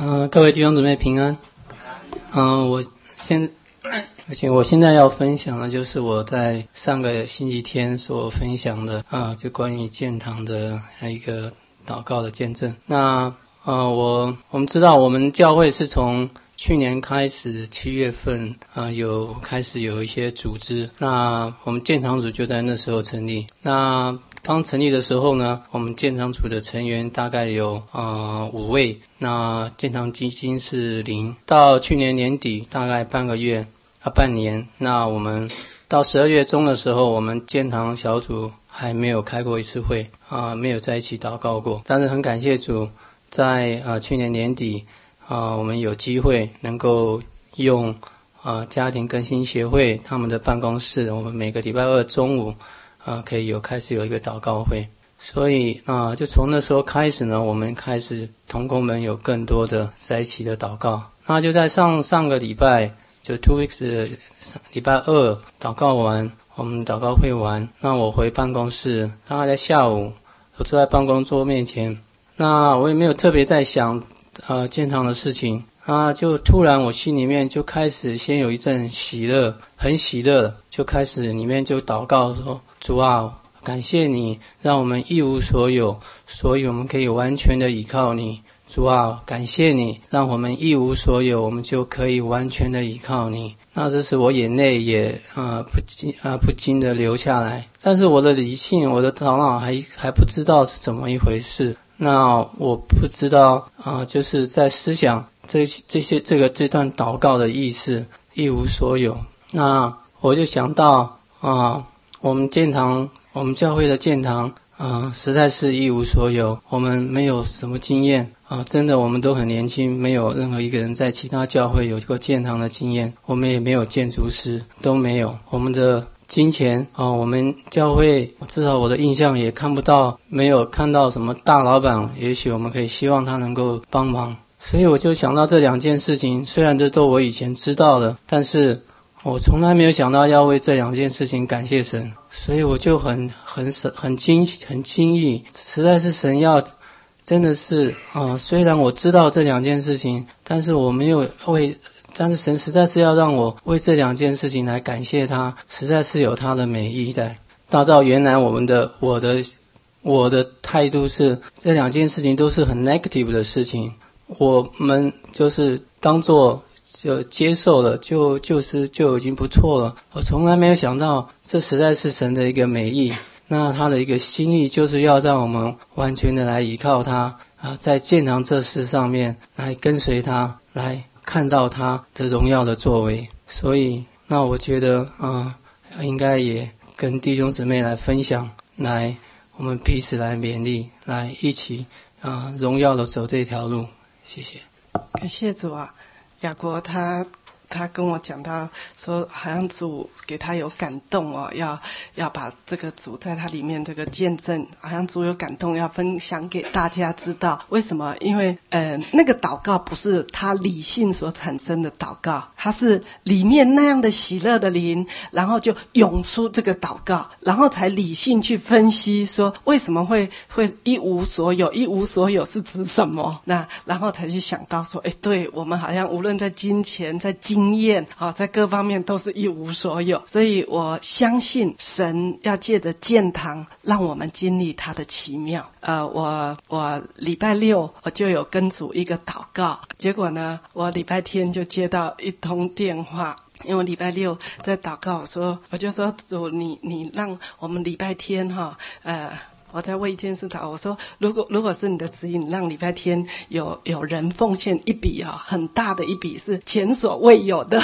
各位弟兄姊妹平安。我现在要分享的就是我在上个星期天所分享的就关于建堂的一个祷告的见证。那我们知道我们教会是从去年开始7月份开始有一些组织，那我们建堂组就在那时候成立。那刚成立的时候呢，我们建堂组的成员大概有5位，那建堂基金是0。到去年年底大概半年，那我们到12月中的时候，我们建堂小组还没有开过一次会没有在一起祷告过。但是很感谢主，在去年年底我们有机会能够用家庭更新协会他们的办公室，我们每个礼拜二中午可以开始有一个祷告会。所以就从那时候开始呢，我们开始同工们有更多的在一起的祷告。那就在上个礼拜，就 2 weeks 的礼拜二祷告完，我们祷告会完，那我回办公室，大概在下午，我坐在办公桌面前，那我也没有特别在想建堂的事情就突然我心里面就开始先有一阵喜乐，很喜乐，就开始里面就祷告说，主啊，感谢你让我们一无所有，所以我们可以完全的依靠你。主啊，感谢你让我们一无所有，我们就可以完全的依靠你。那这时我眼泪也不禁的流下来，但是我的理性，我的头脑还不知道是怎么一回事。那我不知道就是在思想这段祷告的意思，一无所有。那我就想到我们教会的建堂实在是一无所有，我们没有什么经验真的我们都很年轻，没有任何一个人在其他教会有过建堂的经验，我们也没有建筑师，都没有。我们的金钱我们教会至少我的印象也没有看到什么大老板，也许我们可以希望他能够帮忙。所以我就想到这两件事情，虽然这都我以前知道的，但是我从来没有想到要为这两件事情感谢神。所以我就很惊异，实在是神要真的是虽然我知道这两件事情，但是我没有但是神实在是要让我为这两件事情来感谢他，实在是有他的美意在。大照原来我的态度是这两件事情都是很 negative 的事情，我们就是当作就接受了，就已经不错了。我从来没有想到这实在是神的一个美意，那他的一个心意就是要让我们完全的来依靠他在建堂这事上面来跟随他，来看到他的荣耀的作为。所以那我觉得应该也跟弟兄姊妹来分享，来我们彼此来勉励，来一起荣耀的走这条路。谢谢。 感谢主啊。雅国他跟我讲到说，好像主给他有感动要把这个主在他里面这个见证，好像主有感动要分享给大家知道。为什么？因为那个祷告不是他理性所产生的祷告，他是里面那样的喜乐的灵，然后就涌出这个祷告，然后才理性去分析说为什么会一无所有，一无所有是指什么？那然后才去想到说，对，我们好像无论在金钱，在经验在各方面都是一无所有。所以我相信神要借着建堂让我们经历他的奇妙。我礼拜六我就有跟主一个祷告，结果呢我礼拜天就接到一通电话，因为我礼拜六在祷告，我就说主，你让我们礼拜天我在为一件事祷告，我说如果是你的指引，让礼拜天有人奉献一笔很大的一笔，是前所未有的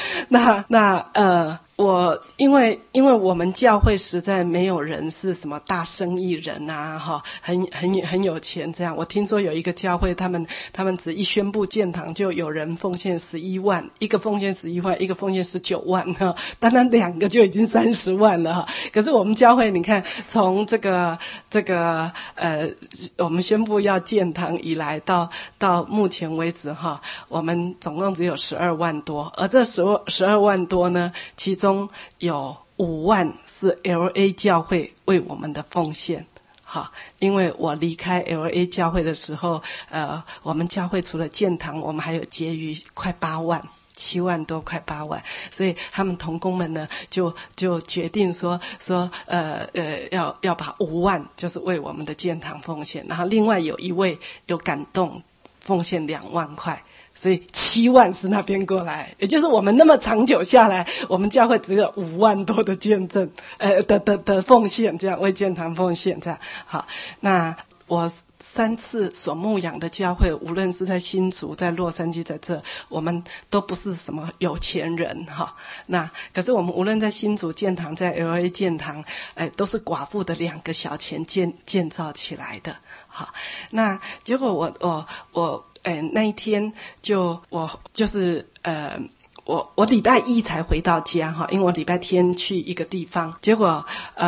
因为我们教会实在没有人是什么大生意人很有钱这样。我听说有一个教会，他们只一宣布建堂就有人奉献11万，一个奉献11万，一个奉献19万当然2个就已经30万了可是我们教会你看，从这个我们宣布要建堂以来到目前为止我们总共只有12万多，而这12万多呢，其中有5万是 LA 教会为我们的奉献好，因为我离开 LA 教会的时候，我们教会除了建堂，我们还有结余快8万。7万多，快8万，所以他们同工们呢，就决定说，要把5万就是为我们的建堂奉献，然后另外有一位有感动奉献2万块，所以7万是那边过来，也就是我们那么长久下来，我们教会只有5万多的见证，的奉献，这样为建堂奉献，这样好。那我3次所牧养的教会，无论是在新竹、在洛杉矶，在这，我们都不是什么有钱人哈。那可是我们无论在新竹建堂，在 LA 建堂，都是寡妇的2个小钱建造起来的。好，那结果我那一天我礼拜1才回到家哈，因为我礼拜天去一个地方，结果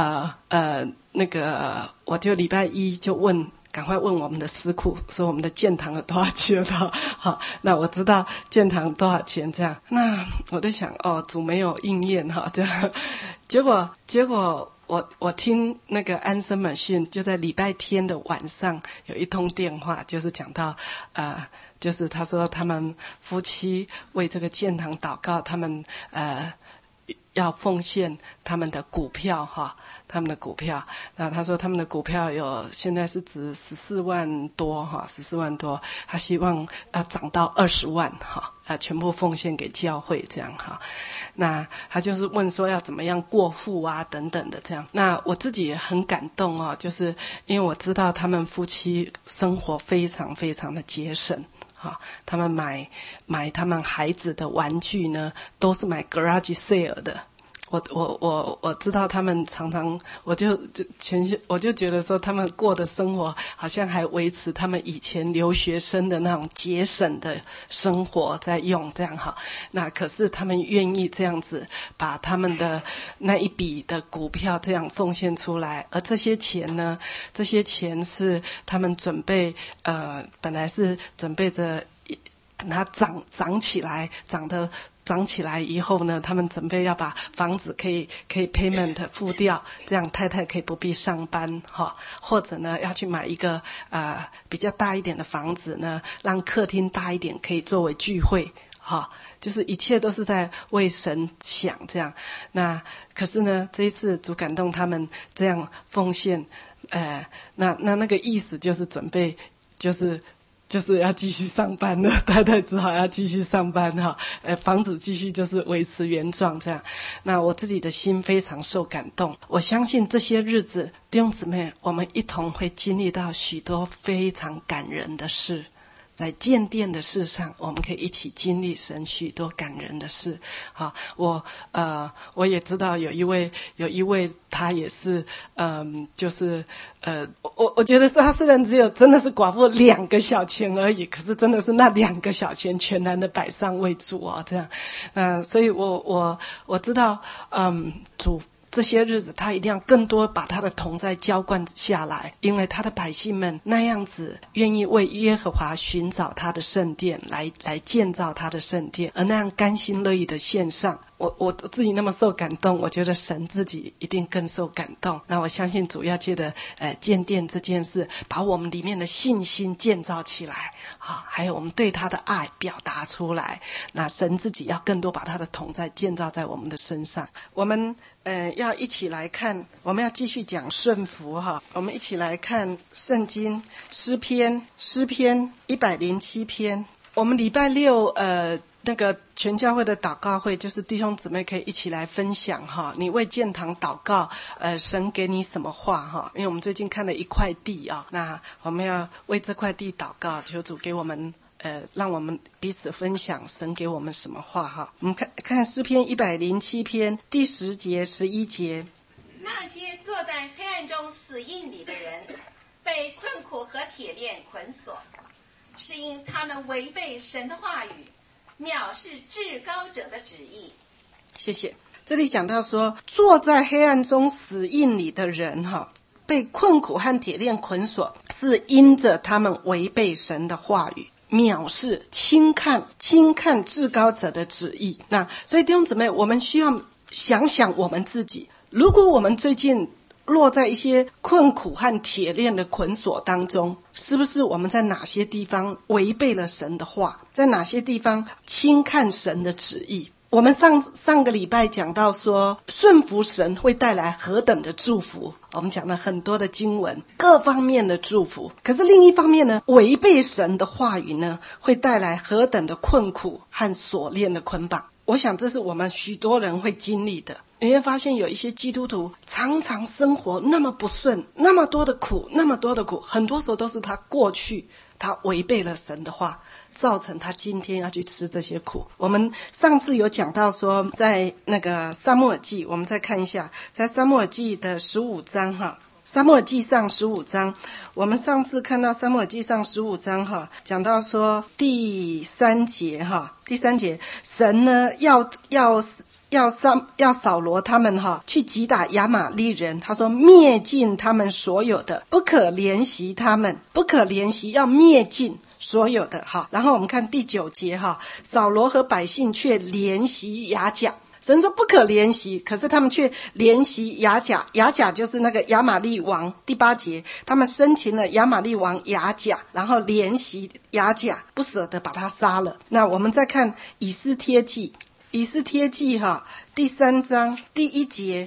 我就礼拜1就赶快问我们的司库，说我们的建堂有多少钱了？好，那我知道建堂多少钱这样。那我在想，主没有应验哈，这样。结果我听那个安森美讯，就在礼拜天的晚上有一通电话，就是讲到就是他说他们夫妻为这个建堂祷告，他们要奉献他们的股票哈。他们的股票，那他说他们的股票现在是值14万多哈，14万多，他希望涨到20万哈，全部奉献给教会这样哈。那他就是问说要怎么样过户啊等等的这样。那我自己也很感动哦，就是因为我知道他们夫妻生活非常非常的节省。他们买他们孩子的玩具呢，都是买 garage sale 的。我知道他们常常，我就觉得说他们过的生活好像还维持他们以前留学生的那种节省的生活在用这样哈。那可是他们愿意这样子把他们的那一笔的股票这样奉献出来，而这些钱呢，是他们准备本来是准备着等它涨起来，涨起来以后呢，他们准备要把房子可以 payment 付掉，这样太太可以不必上班哈，或者呢要去买一个比较大一点的房子呢，让客厅大一点，可以作为聚会哈，就是一切都是在为神想这样。那可是呢，这一次主感动他们这样奉献，那个意思就是准备就是要继续上班了，太太只好要继续上班哈，房子继续就是维持原状这样。那我自己的心非常受感动，我相信这些日子弟兄姊妹，我们一同会经历到许多非常感人的事。在建殿的事上，我们可以一起经历神许多感人的事。好，我也知道有一位他也是我觉得是他虽然真的是寡妇2个小钱而已，可是真的是那2个小钱全然的摆上为主啊，这样，所以我知道，主这些日子他一定要更多把他的同在浇灌下来，因为他的百姓们那样子愿意为耶和华寻找他的圣殿，来建造他的圣殿，而那样甘心乐意的献上。我自己那么受感动，我觉得神自己一定更受感动。那我相信主要借着建殿这件事，把我们里面的信心建造起来，还有我们对他的爱表达出来。那神自己要更多把他的同在建造在我们的身上。我们要一起来看，我们要继续讲顺服哈。我们一起来看圣经诗篇107篇。我们礼拜6那个全教会的祷告会，就是弟兄姊妹可以一起来分享哈，你为建堂祷告，神给你什么话哈？因为我们最近看了一块地啊，那我们要为这块地祷告，求主给我们让我们彼此分享神给我们什么话哈。我们看诗篇107篇第10节11节， 那些坐在黑暗中死荫里的人，被困苦和铁链捆锁，是因他们违背神的话语，藐视至高者的旨意。 谢谢。这里讲到说，坐在黑暗中死荫里的人被困苦和铁链捆锁，是因着他们违背神的话语，藐视轻看至高者的旨意。那所以弟兄姊妹，我们需要想想我们自己，如果我们最近落在一些困苦和铁链的捆锁当中，是不是我们在哪些地方违背了神的话，在哪些地方轻看神的旨意？我们上个礼拜讲到说，顺服神会带来何等的祝福，我们讲了很多的经文，各方面的祝福。可是另一方面呢，违背神的话语呢，会带来何等的困苦和锁链的捆绑。我想这是我们许多人会经历的。你会发现有一些基督徒常常生活那么不顺，那么多的苦，很多时候都是他过去他违背了神的话，造成他今天要去吃这些苦。我们上次有讲到说，在那个撒母耳记，我们再看一下，在撒母耳记的15章哈，撒母耳记上15章，我们上次看到撒母耳记上15章哈，讲到说第3节，神呢要扫罗他们去击打亚玛力人，他说灭尽他们所有的，不可怜惜他们，要灭尽所有的然后我们看第9节扫罗和百姓却怜惜亚甲。神说不可怜惜，可是他们却怜惜亚甲。亚甲就是那个亚玛力王。第8节，他们生擒了亚玛力王亚甲，然后怜惜亚甲，不舍得把他杀了。那我们再看以斯帖记第3章第1节，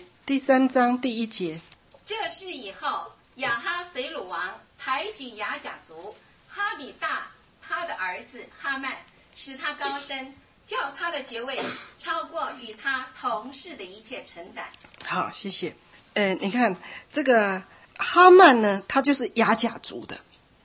这事以后，亚哈随鲁王抬举亚甲族哈比大他的儿子哈曼，使他高升，叫他的爵位超过与他同事的一切臣宰。 好，谢谢。你看这个哈曼呢，他就是亚甲族的，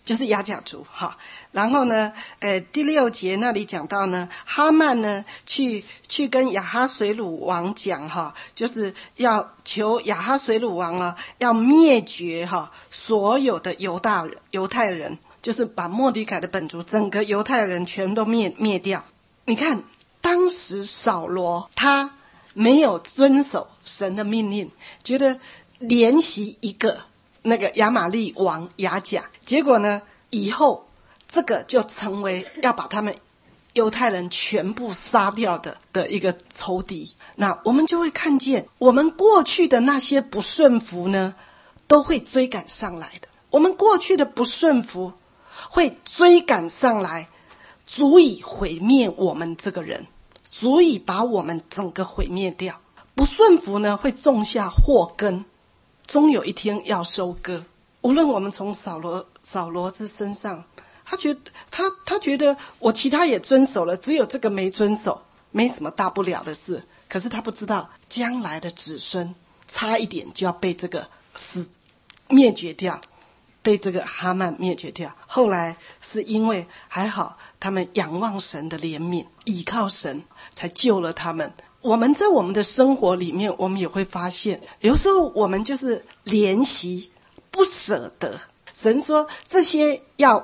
然后呢第6节那里讲到呢，哈曼呢去跟亚哈随鲁王讲就是要求亚哈随鲁王要灭绝所有的犹太人，就是把末底改的本族整个犹太人全都灭掉。你看当时扫罗他没有遵守神的命令，觉得怜惜一个那个亚玛力王亚甲，结果呢以后这个就成为要把他们犹太人全部杀掉的一个仇敌。那我们就会看见我们过去的那些不顺服呢，都会追赶上来的。我们过去的不顺服会追赶上来，足以毁灭我们这个人，足以把我们整个毁灭掉。不顺服呢，会种下祸根，终有一天要收割。无论我们从扫罗之身上，他觉得我其他也遵守了，只有这个没遵守，没什么大不了的事。可是他不知道将来的子孙差一点就要被这个灭绝掉，被这个哈曼灭绝掉。后来是因为还好他们仰望神的怜悯，倚靠神，才救了他们。我们在我们的生活里面，我们也会发现，有时候我们就是怜惜不舍得。神说这些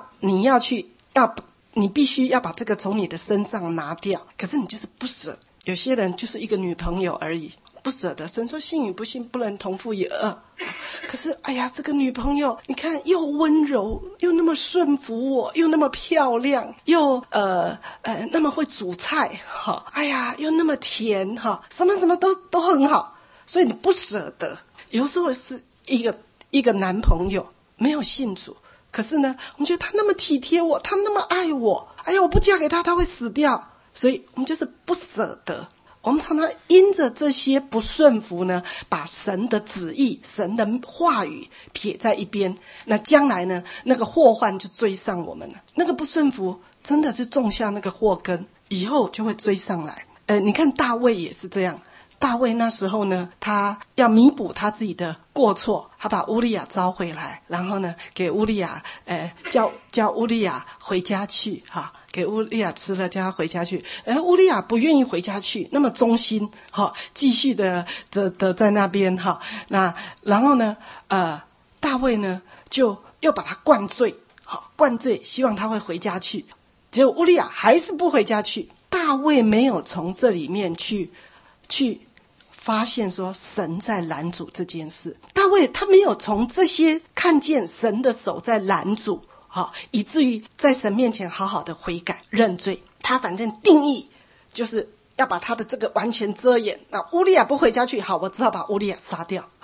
你必须要把这个从你的身上拿掉，可是你就是不舍。有些人就是一个女朋友而已，不舍得。神说信与不信不能同父也恶。可是哎呀，这个女朋友你看又温柔，又那么顺服我，又那么漂亮，又那么会煮菜哎呀又那么甜什么什么都很好，所以你不舍得。有时候是一个男朋友没有信主，可是呢我们觉得他那么体贴我，他那么爱我，哎呀我不嫁给他会死掉，所以我们就是不舍得。我们常常因着这些不顺服呢，把神的旨意、神的话语撇在一边，那将来呢，那个祸患就追上我们了。那个不顺服真的是种下那个祸根，以后就会追上来。你看大卫也是这样。大卫那时候呢，他要弥补他自己的过错，他把乌利亚招回来，然后呢给乌利亚叫乌利亚回家去给乌利亚吃了，叫他回家去。乌利亚不愿意回家去，那么忠心继续的在那边那然后呢大卫呢就又把他灌醉，希望他会回家去。结果乌利亚还是不回家去。大卫没有从这里面去发现说神在拦阻这件事。大卫他没有从这些看见神的手在拦阻以至于在神面前好好的悔改认罪。他反正定义就是要把他的这个完全遮掩。那乌利亚不回家去，好，我只好把乌利亚杀掉。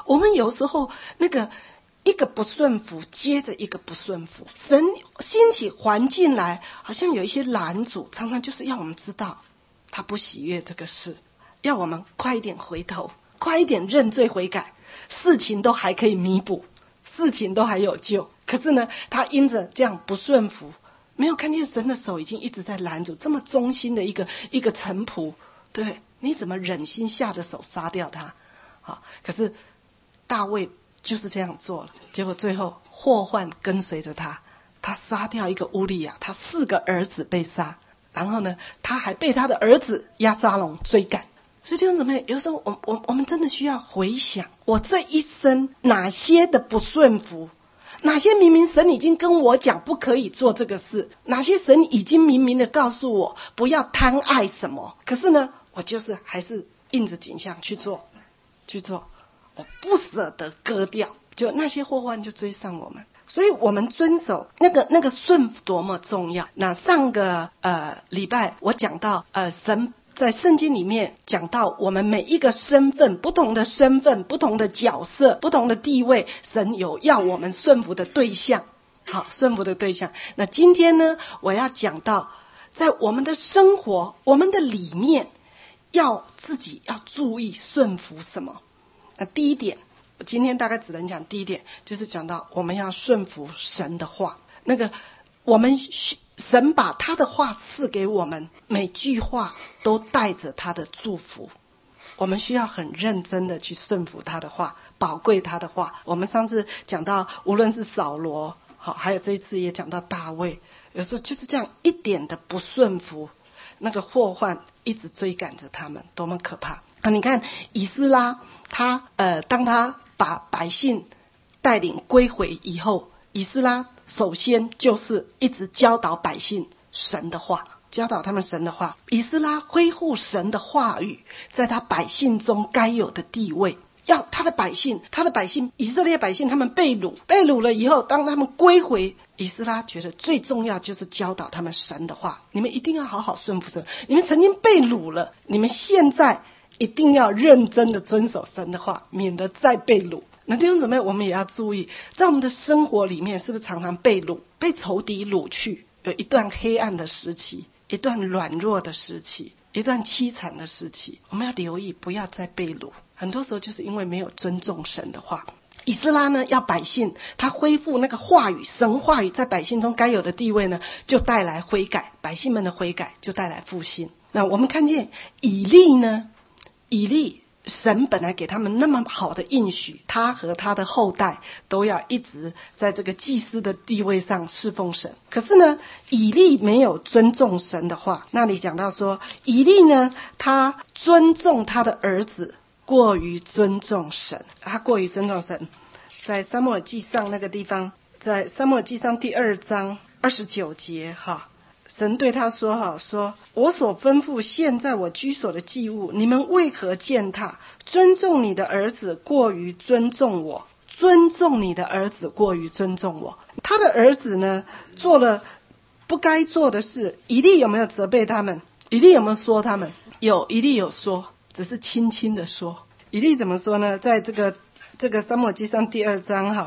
我们有时候那个一个不顺服接着一个不顺服，神兴起环境来，好像有一些拦阻，常常就是要我们知道他不喜悦这个事，要我们快一点回头，快一点认罪悔改，事情都还可以弥补，事情都还有救。可是呢，他因着这样不顺服，没有看见神的手已经一直在拦阻，这么忠心的一个臣仆，对不对？你怎么忍心下着手杀掉他？好，可是大卫就是这样做了，结果最后祸患跟随着他，他杀掉一个乌利亚，他4个儿子被杀，然后呢，他还被他的儿子押沙龙追赶。所以弟兄姊妹，有时候我们真的需要回想，我这一生哪些的不顺服，哪些明明神已经跟我讲不可以做这个事，哪些神已经明明的告诉我不要贪爱什么，可是呢，我就是还是硬着颈项去做，我不舍得割掉，就那些祸患就追上我们。所以我们遵守那个顺服多么重要。那上个礼拜我讲到神在圣经里面讲到我们每一个身份，不同的身份，不同的角色，不同的地位，神有要我们顺服的对象。好，顺服的对象。那今天呢，我要讲到在我们的生活，我们的里面自己要注意顺服什么。那第一点，我今天大概只能讲第一点，就是讲到我们要顺服神的话。那个神把他的话赐给我们，每句话都带着他的祝福，我们需要很认真的去顺服他的话，宝贵他的话。我们上次讲到无论是扫罗，好，还有这一次也讲到大卫，有时候就是这样一点的不顺服，那个祸患一直追赶着他们，多么可怕啊！你看以斯拉，当他把百姓带领归回以后，以斯拉首先就是一直教导百姓神的话，教导他们神的话。以斯拉恢复神的话语在他百姓中该有的地位，要他的百姓以色列百姓他们被掳了以后，当他们归回，以斯拉觉得最重要就是教导他们神的话。你们一定要好好顺服神，你们曾经被掳了，你们现在一定要认真的遵守神的话，免得再被掳。那弟兄姊妹，我们也要注意，在我们的生活里面，是不是常常被掳，被仇敌掳去？有一段黑暗的时期，一段软弱的时期，一段凄惨的时期，我们要留意，不要再被掳。很多时候就是因为没有尊重神的话。以斯拉呢，要百姓他恢复那个话语，神话语在百姓中该有的地位呢，就带来悔改，百姓们的悔改就带来复兴。那我们看见以利神本来给他们那么好的应许，他和他的后代都要一直在这个祭司的地位上侍奉神。可是呢，以利没有尊重神的话。那里讲到说，以利呢，他尊重他的儿子过于尊重神，他过于尊重神。在撒母耳记上那个地方，在撒母耳记上第2章29节神对他说说我所吩咐现在我居所的祭物，你们为何践踏？尊重你的儿子过于尊重我，尊重你的儿子过于尊重我。他的儿子呢，做了不该做的事，以利有没有责备他们？以利有没有说他们？有，以利有说，只是轻轻的说。以利怎么说呢？在这个撒母耳记上第2章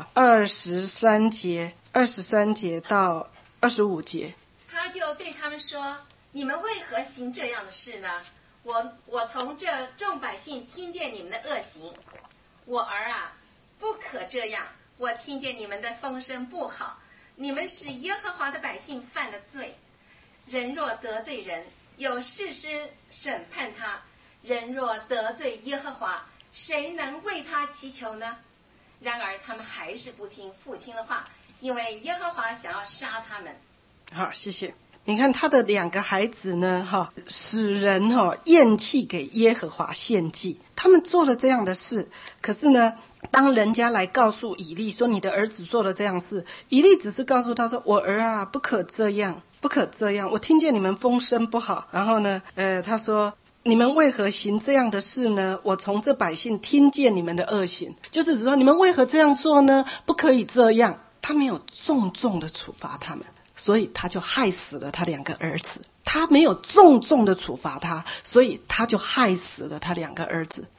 23节到25节， 他就对他们说：你们为何行这样的事呢？我从这众百姓听见你们的恶行，我儿啊，不可这样。我听见你们的风声不好，你们使耶和华的百姓犯了罪。人若得罪人，有士师审判他；人若得罪耶和华，谁能为他祈求呢？然而他们还是不听父亲的话，因为耶和华想要杀他们。 好，谢谢。你看他的2个孩子呢，使人厌弃给耶和华献祭。他们做了这样的事，可是呢，当人家来告诉以利说你的儿子做了这样事，以利只是告诉他说：我儿啊，不可这样，不可这样。我听见你们风声不好，然后呢，他说你们为何行这样的事呢？我从这百姓听见你们的恶行，就是指说你们为何这样做呢？不可以这样。他没有重重的处罚他们，所以他就害死了他2个儿子。他没有重重的处罚他，所以他就害死了他2个儿子。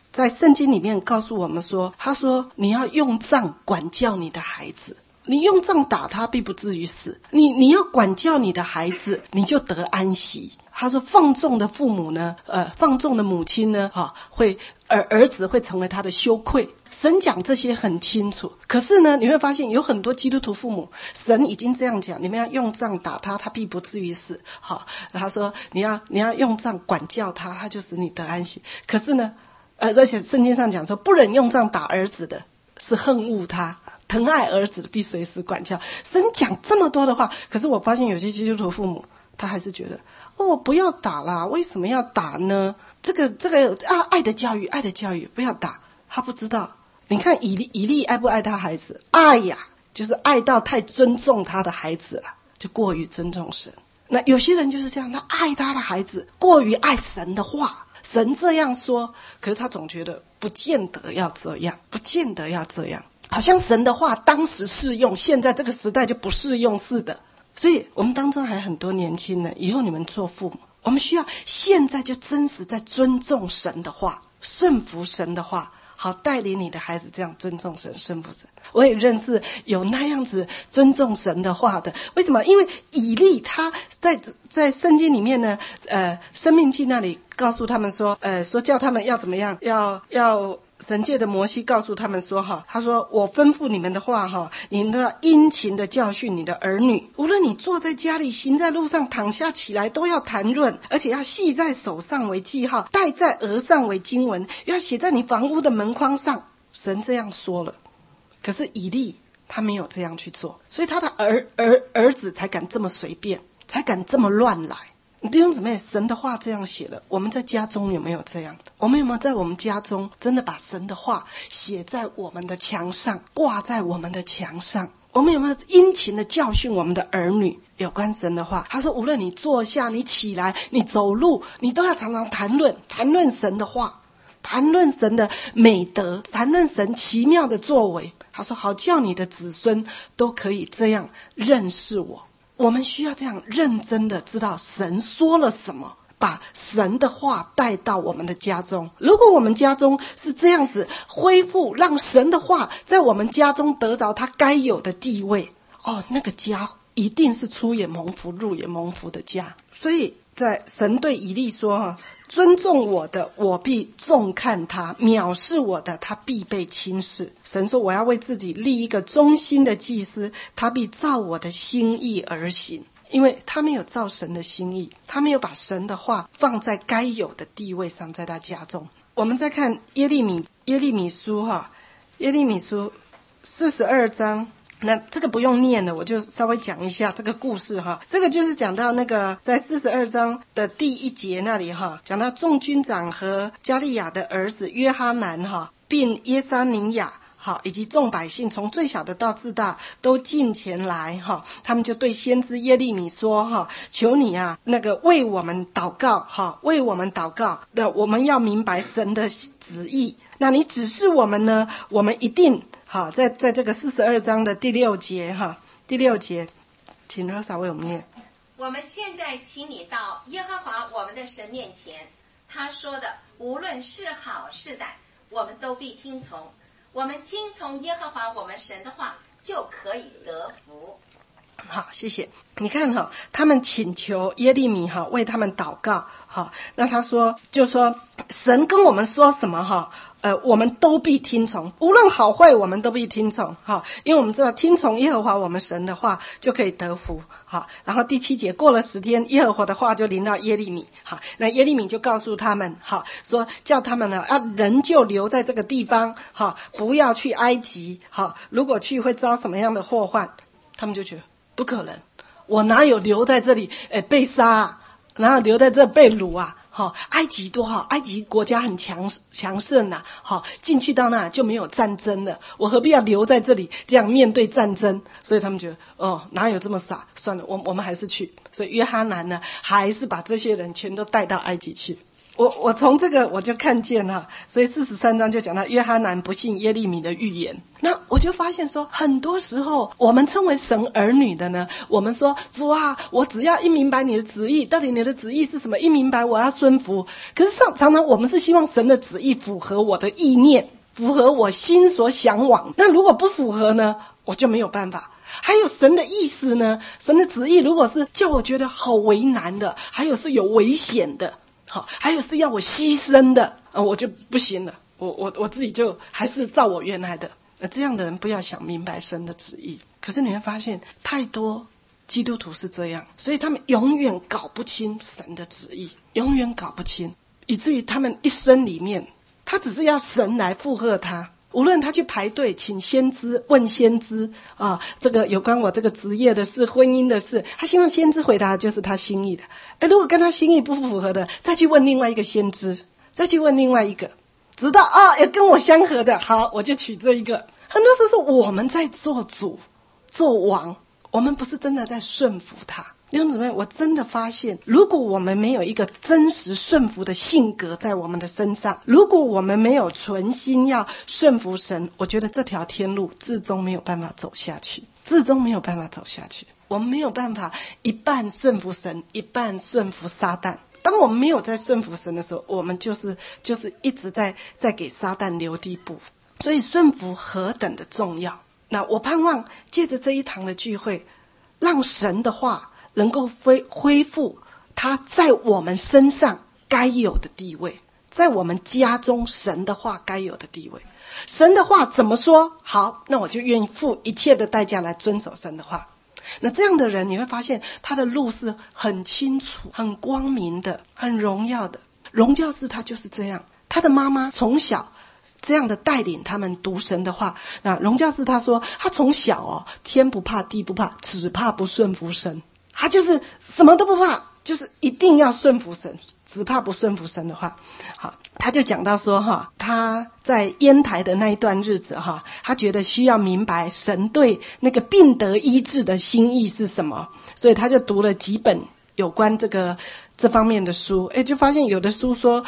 在圣经里面告诉我们说，他说你要用杖管教你的孩子，你用杖打他必不至于死，你要管教你的孩子，你就得安息。他说放纵的父母呢，放纵的母亲呢，会儿子会成为他的羞愧。神讲这些很清楚，可是呢，你会发现有很多基督徒父母，神已经这样讲，你们要用杖打他，他必不至于死。好，他说你要用杖管教他，他就使你得安息。可是呢，而且圣经上讲说，不忍用杖打儿子的，是恨恶他；疼爱儿子的，必随时管教。神讲这么多的话，可是我发现有些基督徒父母，他还是觉得，不要打啦，为什么要打呢？这个爱的教育，爱的教育，不要打。他不知道。你看以利爱不爱他孩子？爱呀，就是爱到太尊重他的孩子了，就过于尊重神。那有些人就是这样，他爱他的孩子，过于爱神的话。神这样说，可是他总觉得不见得要这样，不见得要这样，好像神的话当时适用，现在这个时代就不适用似的。所以我们当中还很多年轻人，以后你们做父母，我们需要现在就真实在尊重神的话，顺服神的话，好带领你的孩子这样尊重神，顺服神。我也认识有那样子尊重神的话的。为什么？因为以利他在圣经里面呢，生命记那里告诉他们说，说叫他们要怎么样，要神借着摩西告诉他们说，他说我吩咐你们的话，你们都要殷勤的教训你的儿女，无论你坐在家里，行在路上，躺下起来，都要谈论，而且要系在手上为记号，戴在额上为经文，要写在你房屋的门框上。神这样说了，可是以利他没有这样去做，所以他的儿子才敢这么随便，才敢这么乱来。弟兄姊妹，神的话这样写了，我们在家中有没有这样？我们有没有在我们家中真的把神的话写在我们的墙上，挂在我们的墙上？我们有没有殷勤的教训我们的儿女有关神的话？他说无论你坐下，你起来，你走路，你都要常常谈论神的话，谈论神的美德，谈论神奇妙的作为。他说好叫你的子孙都可以这样认识我。我们需要这样认真的知道神说了什么，把神的话带到我们的家中。如果我们家中是这样子恢复，让神的话在我们家中得着他该有的地位，那个家一定是出也蒙福，入也蒙福的家。所以在神对以利说，尊重我的，我必重看他；藐视我的，他必被轻视。神说我要为自己立一个忠心的祭司，他必照我的心意而行。因为他没有照神的心意，他没有把神的话放在该有的地位上，在他家中。我们再看耶利米书42章，那这个不用念了，我就稍微讲一下这个故事哈。这个就是讲到那个在42章的第1节那里哈，讲到众军长和加利亚的儿子约哈南哈，并耶沙尼亚好，以及众百姓从最小的到至大都进前来哈，他们就对先知耶利米说哈，求你啊，那个为我们祷告哈，为我们祷告的，我们要明白神的旨意。那你指示我们呢，我们一定好，在这个42章的第6节哈，第6节，请罗莎为我们念。 我们现在请你到耶和华我们的神面前，他说的无论是好是歹，我们都必听从。我们听从耶和华我们神的话，就可以得福。 好，谢谢。你看哈，他们请求耶利米哈为他们祷告哈，那他说就说神跟我们说什么哈，我们都必听从，无论好坏我们都必听从哈，因为我们知道听从耶和华我们神的话就可以得福哈。然后第7节，过了10天，耶和华的话就临到耶利米哈，那耶利米就告诉他们哈，说叫他们呢人就留在这个地方哈，不要去埃及哈，如果去会遭什么样的祸患。他们就觉得不可能，我哪有留在这里被杀啊，哪有留在这被掳啊。埃及多好，埃及国家很强盛啊，进去到那就没有战争了，我何必要留在这里这样面对战争？所以他们觉得哪有这么傻，算了，我们还是去。所以约哈南呢还是把这些人全都带到埃及去。 我从这个我就看见所以43章就讲到约哈南不信耶利米的预言。那我就发现说，很多时候我们称为神儿女的呢，我们说主啊，我只要一明白你的旨意，到底你的旨意是什么，一明白我要顺服。可是常常我们是希望神的旨意符合我的意念，符合我心所向往。那如果不符合呢，我就没有办法。还有神的意思呢，神的旨意如果是叫我觉得好为难的，还有是有危险的，还有是要我牺牲的，我就不行了，我自己就还是照我原来的。这样的人不要想明白神的旨意。可是你会发现太多基督徒是这样，所以他们永远搞不清神的旨意，永远搞不清，以至于他们一生里面他只是要神来附和他。无论他去排队请先知，问先知这个有关我这个职业的事，婚姻的事，他希望先知回答就是他心意的。如果跟他心意不符合的，再去问另外一个先知，再去问另外一个，直到要跟我相合的，好，我就取这一个。很多时候是我们在做主做王，我们不是真的在顺服他。弟兄姊妹，我真的发现，如果我们没有一个真实顺服的性格在我们的身上，如果我们没有存心要顺服神，我觉得这条天路至终没有办法走下去，至终没有办法走下去。我们没有办法一半顺服神，一半顺服撒旦。当我们没有在顺服神的时候，我们就是一直在给撒旦留地步。所以顺服何等的重要。那我盼望借着这一堂的聚会，让神的话能够恢复他在我们身上该有的地位，在我们家中神的话该有的地位。神的话怎么说，好，那我就愿意付一切的代价来遵守神的话。那这样的人，你会发现他的路是很清楚很光明的，很荣耀的。荣教士他就是这样，他的妈妈从小这样的带领他们读神的话。那荣教士他说，他从小天不怕地不怕，只怕不顺服神。他就是什么都不怕，就是一定要顺服神，只怕不顺服神的话。好，他就讲到说他在烟台的那一段日子他觉得需要明白神对那个病得医治的心意是什么，所以他就读了几本有关这方面的书。就发现有的书说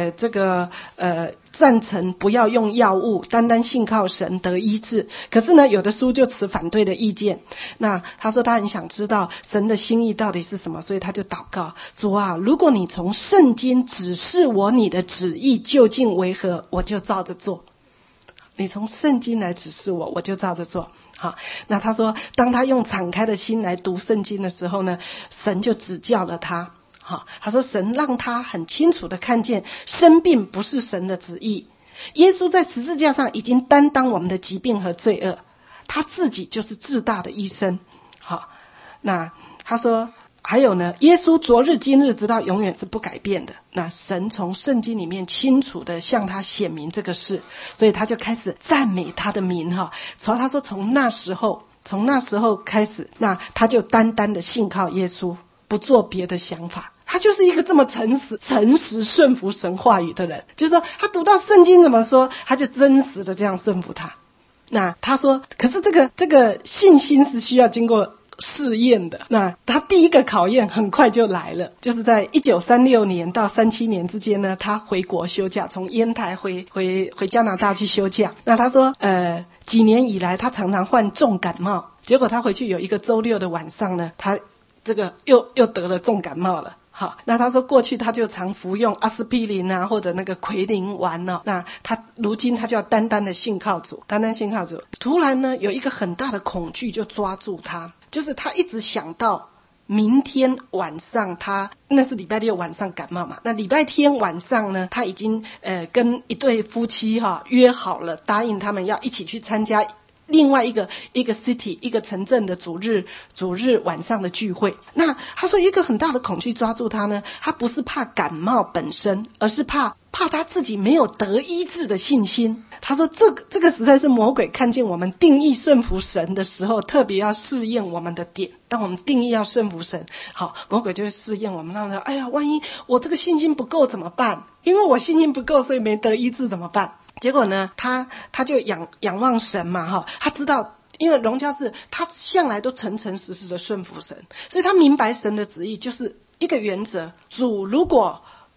赞成不要用药物，单单信靠神得医治。可是呢，有的书就持反对的意见。那他说他很想知道神的心意到底是什么，所以他就祷告，主啊，如果你从圣经指示我你的旨意究竟为何，我就照着做。你从圣经来指示我，我就照着做。好，那他说当他用敞开的心来读圣经的时候呢，神就指教了他。他说神让他很清楚的看见生病不是神的旨意，耶稣在十字架上已经担当我们的疾病和罪恶，他自己就是至大的医生。好，那他说还有呢，耶稣昨日今日直到永远是不改变的。那神从圣经里面清楚的向他显明这个事，所以他就开始赞美他的名。他说从那时候开始，那他就单单的信靠耶稣，不做别的想法。他就是一个这么诚实顺服神话语的人，就是说他读到圣经怎么说，他就真实的这样顺服他。那他说可是这个信心是需要经过试验的。那他第一个考验很快就来了，就是在1936年到37年之间呢，他回国休假，从烟台回加拿大去休假。那他说几年以来他常常患重感冒，结果他回去有一个周六的晚上呢，他这个又得了重感冒了。好，那他说过去他就常服用阿司匹林或者那个奎宁丸那他如今他就要单单的信靠主，单单信靠主。突然呢，有一个很大的恐惧就抓住他，就是他一直想到明天晚上，他那是礼拜六晚上感冒嘛，那礼拜天晚上呢，他已经跟一对夫妻约好了，答应他们要一起去参加另外一个 city 一个城镇的主日晚上的聚会。那他说一个很大的恐惧抓住他呢，他不是怕感冒本身，而是怕他自己没有得医治的信心。他说这个实在是魔鬼看见我们定义顺服神的时候，特别要试验我们的点。当我们定义要顺服神，好，魔鬼就会试验我们，让他哎呀，万一我这个信心不够怎么办？因为我信心不够，所以没得医治怎么办？结果呢，他就仰望神嘛，他知道，因为荣教士他向来都诚实的顺服神，所以他明白神的旨意就是一个原则，主如果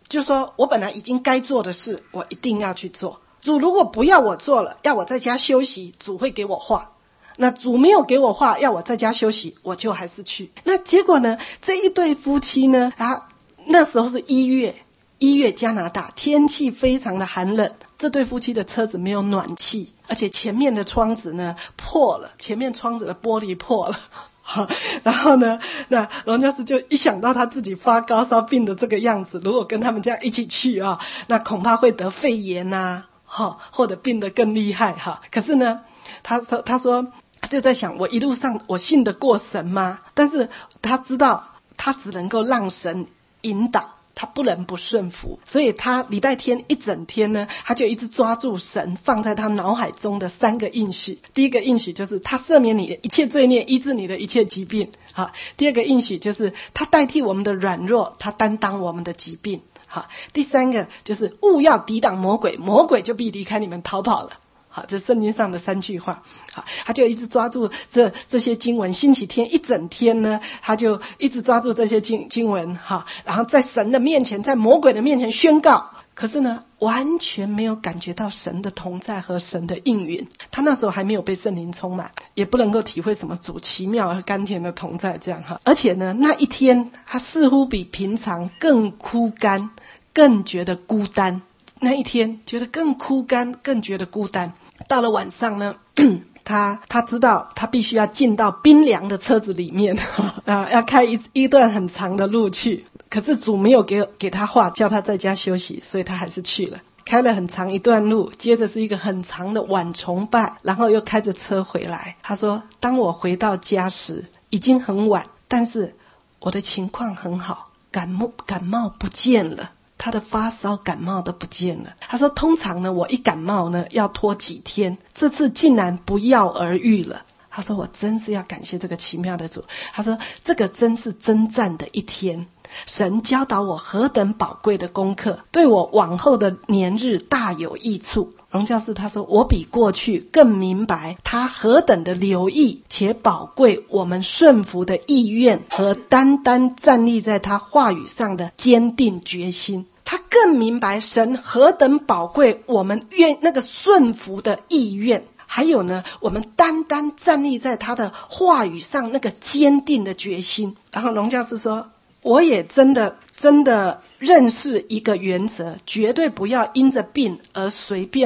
就是说我本来已经该做的事，我一定要去做。主如果不要我做了，要我在家休息，主会给我话。那主没有给我话，要我在家休息，我就还是去。那结果呢，这一对夫妻呢，那时候是1月加拿大，天气非常的寒冷，这对夫妻的车子没有暖气，而且前面的窗子呢破了，前面窗子的玻璃破了。好，然后呢，那龙教师就一想到他自己发高烧病的这个样子，如果跟他们这样一起去啊，那恐怕会得肺炎啊，或者病得更厉害哈。可是呢，他说就在想，我一路上我信得过神吗？但是他知道他只能够让神引导，他不能不顺服，所以他礼拜天一整天呢，他就一直抓住神放在他脑海中的3个应许。第一个应许就是他赦免你的一切罪孽，医治你的一切疾病。好，第二个应许就是他代替我们的软弱，他担当我们的疾病。好，第3个就是勿要抵挡魔鬼，魔鬼就必离开你们逃跑了。好，这圣经上的3句话。好，他就一直抓住这些经文，星期天一整天呢，他就一直抓住这些经文。好，然后在神的面前，在魔鬼的面前宣告。可是呢，完全没有感觉到神的同在和神的应允。他那时候还没有被圣灵充满，也不能够体会什么主奇妙而甘甜的同在这样哈。而且呢，那一天他似乎比平常更枯干，更觉得孤单。那一天觉得更枯干，更觉得孤单。到了晚上呢，他知道他必须要进到冰凉的车子里面要开一段很长的路去。可是主没有给他话，叫他在家休息，所以他还是去了。开了很长一段路，接着是一个很长的晚崇拜，然后又开着车回来。他说，当我回到家时已经很晚，但是我的情况很好，感冒不见了，他的发烧感冒都不见了。他说通常呢，我一感冒呢要拖几天，这次竟然不药而愈了。他说我真是要感谢这个奇妙的主。他说这个真是征战的一天，神教导我何等宝贵的功课，对我往后的年日大有益处。荣教士他说，我比过去更明白他何等的留意且宝贵我们顺服的意愿和单单站立在他话语上的坚定决心。他更明白神何等宝贵我们那个顺服的意愿，还有呢，我们单单站立在他的话语上那个坚定的决心。然后荣教士说，我也真的认识一个原则，绝对不要因着病而随意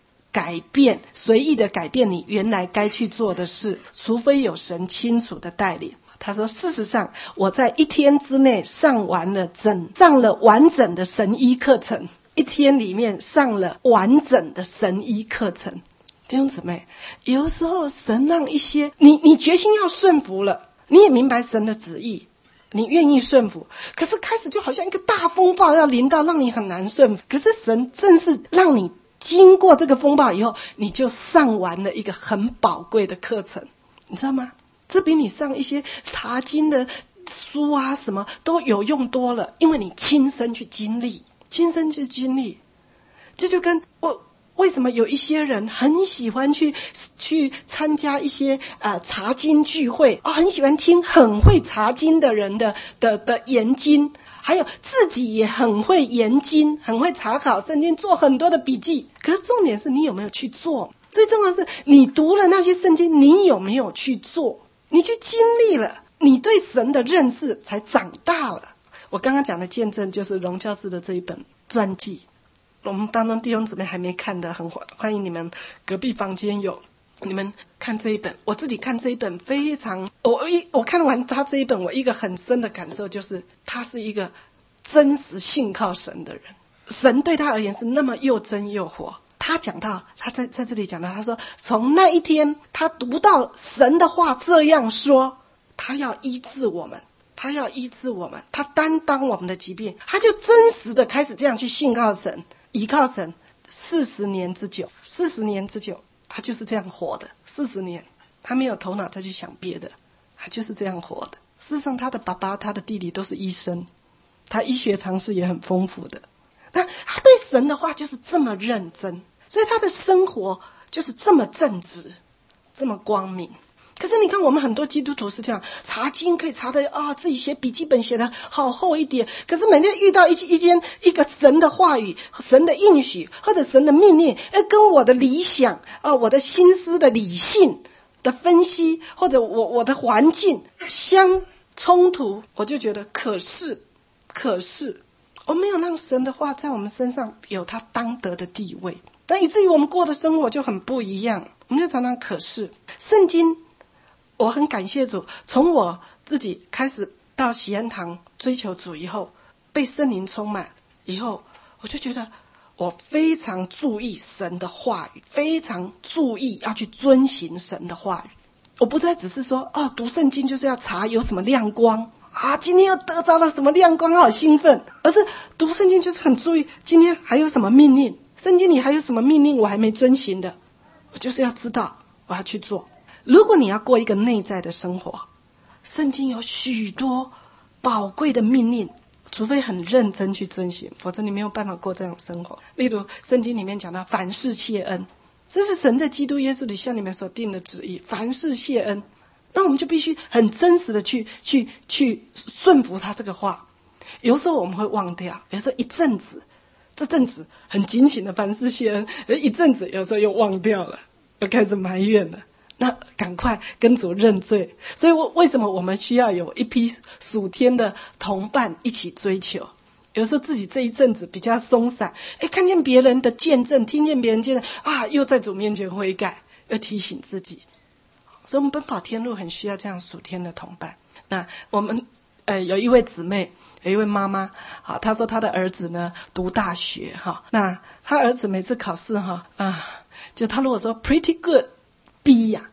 的改变你原来该去做的事，除非有神清楚的带领。他说事实上我在1天之内上了完整的神医课程，1天里面上了完整的神医课程。弟兄姊妹，有时候神让一些你决心要顺服了，你也明白神的旨意，你愿意顺服，可是开始就好像一个大风暴要临到，让你很难顺服。可是神正是让你经过这个风暴以后，你就上完了一个很宝贵的课程，你知道吗？这比你上一些查经的书啊什么都有用多了，因为你亲身去经历。就跟为什么有一些人很喜欢去参加一些查经聚会，很喜欢听很会查经的人的研经，还有自己也很会研经，很会查考圣经，做很多的笔记。可是重点是你有没有去做？最重要的是你读了那些圣经，你有没有去做？你去经历了，你对神的认识才长大了。我刚刚讲的见证就是荣教士的这一本传记，我们当中弟兄姊妹还没看的，很欢迎你们，隔壁房间有，你们看这一本。我自己看这一本非常，我看完他这一本，我一个很深的感受就是他是一个真实信靠神的人，神对他而言是那么又真又活。他讲到，他在这里讲到，他说从那一天他读到神的话这样说，他要医治我们，他担当我们的疾病，他就真实的开始这样去信靠神，依靠神。40年之久，他就是这样活的。40年，他没有头脑再去想别的，他就是这样活的。事实上他的爸爸他的弟弟都是医生，他医学常识也很丰富的。那他对神的话就是这么认真，所以他的生活就是这么正直，这么光明。 可是你看我们很多基督徒是这样，查经可以查的自己写笔记本写的好厚一点，可是每天遇到一个神的话语、神的应许或者神的命令，跟我的理想我的心思的理性的分析或者我的环境相冲突，我就觉得可是我没有让神的话在我们身上有他当得的地位，但以至于我们过的生活就很不一样，我们就常常可是。圣经我很感谢主，从我自己开始到喜安堂追求主以后，被圣灵充满以后，我就觉得我非常注意神的话语，非常注意要去遵行神的话语。我不再只是说读圣经就是要查有什么亮光今天又得着了什么亮光好兴奋，而是读圣经就是很注意今天还有什么命令，圣经里还有什么命令我还没遵行的，我就是要知道我要去做。如果你要过一个内在的生活，圣经有许多宝贵的命令，除非很认真去遵行，否则你没有办法过这样的生活。例如圣经里面讲到凡事谢恩，这是神在基督耶稣里向你们所定的旨意，凡事谢恩。那我们就必须很真实的去顺服他这个话。有时候我们会忘掉，有时候这阵子很警醒的凡事谢恩，一阵子有时候又忘掉了，又开始埋怨了，那赶快跟主认罪。所以为什么我们需要有一批属天的同伴一起追求？有时候自己这一阵子比较松散，看见别人的见证，听见别人见证又在主面前悔改，又提醒自己。所以我们奔跑天路很需要这样属天的同伴。那我们有一位姊妹，有一位妈妈，她说她的儿子呢读大学那她儿子每次考试就他如果说 pretty good B 呀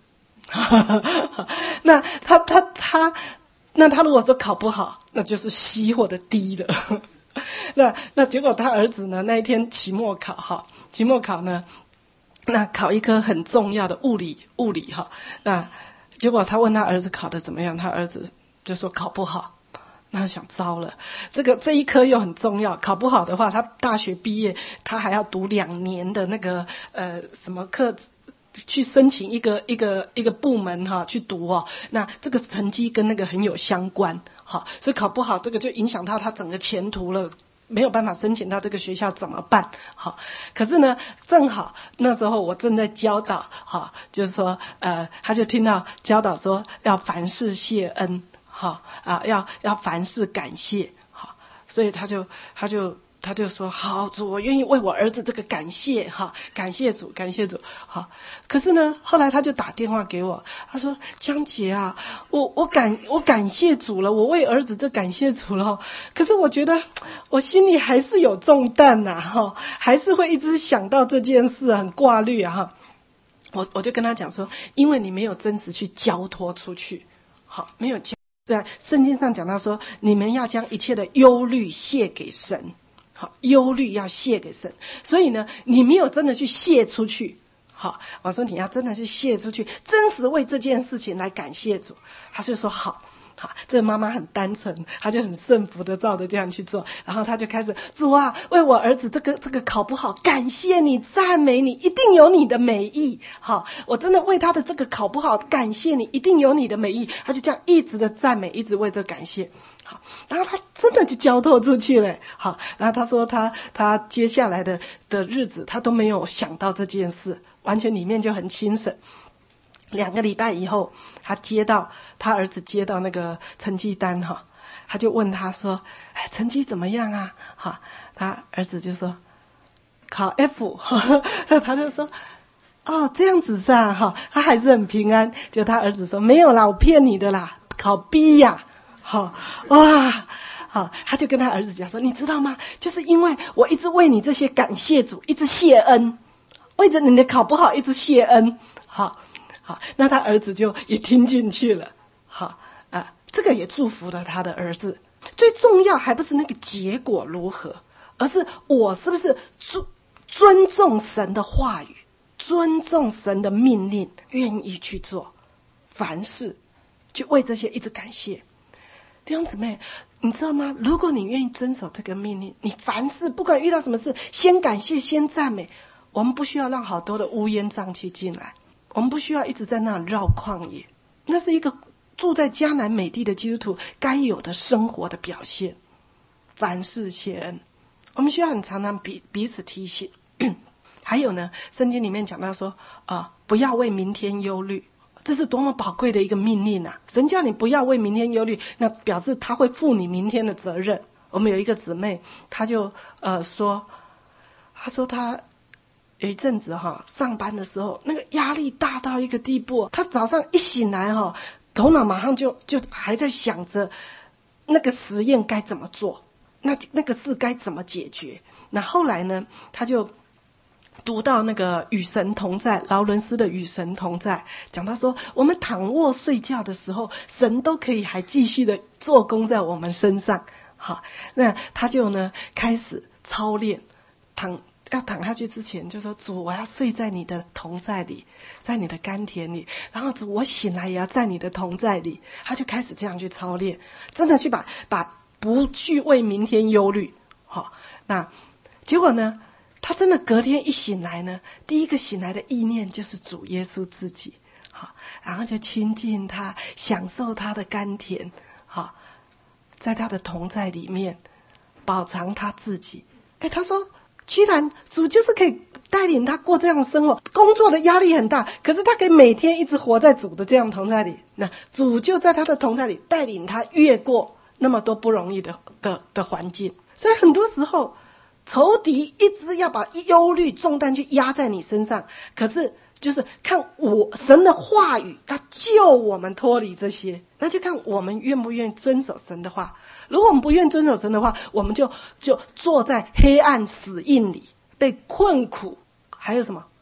那他如果说考不好，那就是 C 或者 D 的那结果他儿子呢那一天期末考呢，那考一科很重要的物理那结果他问他儿子考得怎么样，他儿子就说考不好。那想糟了，这一科又很重要，考不好的话，他大学毕业他还要读2年的那个什么课，去申请一个部门去读那这个成绩跟那个很有相关所以考不好这个就影响到他整个前途了，没有办法申请到这个学校怎么办？可是呢，正好那时候我正在教导就是说他就听到教导说要凡事谢恩要凡事感谢所以他就说好主，我愿意为我儿子这个感谢感谢主可是呢后来他就打电话给我，他说江姐我感谢主了，我为儿子这感谢主了，可是我觉得我心里还是有重担还是会一直想到这件事，很挂虑我就跟他讲说，因为你没有真实去交托出去没有在圣经上讲到说，你们要将一切的忧虑卸给神忧虑要卸给神，所以呢你没有真的去卸出去我说你要真的去卸出去，真实为这件事情来感谢主。他就说好，这个妈妈很单纯，她就很顺服的照着这样去做，然后她就开始主为我儿子这个考不好感谢你赞美你，一定有你的美意我真的为他的这个考不好感谢你，一定有你的美意。她就这样一直的赞美，一直为这感谢然后他真的就交托出去了然后他说他接下来的日子他都没有想到这件事，完全里面就很清醒。2个礼拜以后，他儿子接到那个成绩单他就问他说成绩怎么样他儿子就说考 F 他就说这样子是他还是很平安。就他儿子说没有啦，我骗你的啦，考 B 呀他就跟他儿子讲说，你知道吗，就是因为我一直为你这些感谢主，一直谢恩，为着你的考不好一直谢恩那他儿子就也听进去了这个也祝福了他的儿子。最重要还不是那个结果如何，而是我是不是尊重神的话语，尊重神的命令，愿意去做凡事，就为这些一直感谢。弟兄姊妹，你知道吗？如果你愿意遵守这个命令，你凡事不管遇到什么事，先感谢先赞美。我们不需要让好多的乌烟瘴气进来，我们不需要一直在那绕旷野。 那是一个住在迦南美地的基督徒该有的生活的表现。凡事谢恩，我们需要很常常彼此提醒。还有呢，圣经里面讲到说不要为明天忧虑，这是多么宝贵的一个命令啊！神叫你不要为明天忧虑，那表示他会负你明天的责任。我们有一个姊妹，她就说她有一阵子上班的时候，那个压力大到一个地步，她早上一醒来头脑马上就还在想着那个实验该怎么做，那个事该怎么解决。那后来呢，她就读到那个与神同在，劳伦斯的与神同在，讲到说我们躺卧睡觉的时候，神都可以还继续的做工在我们身上。好，那他就呢开始操练，要躺下去之前就说，主，我要睡在你的同在里，在你的甘甜里，然后主，我醒来也要在你的同在里。他就开始这样去操练，真的去把不去为明天忧虑。好，那结果呢，他真的隔天一醒来呢，第一个醒来的意念就是主耶稣自己。好，然后就亲近他，享受他的甘甜。好，在他的同在里面饱尝他自己。他说居然主就是可以带领他过这样的生活，工作的压力很大，可是他可以每天一直活在主的这样同在里。那主就在他的同在里带领他越过那么多不容易的环境。所以很多时候仇敌一直要把忧虑重担去压在你身上，可是就是看神的话语他救我们脱离这些，那就看我们愿不愿意遵守神的话。如果我们不愿遵守神的话，我们就坐在黑暗死荫里，被困苦还有什么